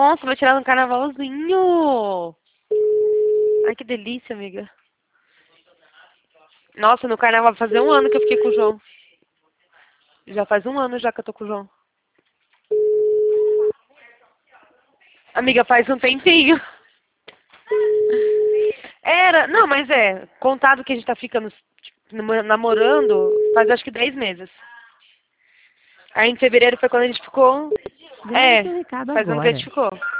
Nossa, vai tirar no carnavalzinho. Ai, que delícia, amiga. Nossa, no carnaval vai fazer 1 ano que eu fiquei com o João. Já faz 1 ano já que eu tô com o João. Amiga, faz um tempinho. Era, não, mas contado que a gente tá ficando, tipo, namorando, faz acho que 10 meses. Aí em fevereiro foi quando a gente ficou. Grave seu recado Faz 1 ano que a gente agora. ficou.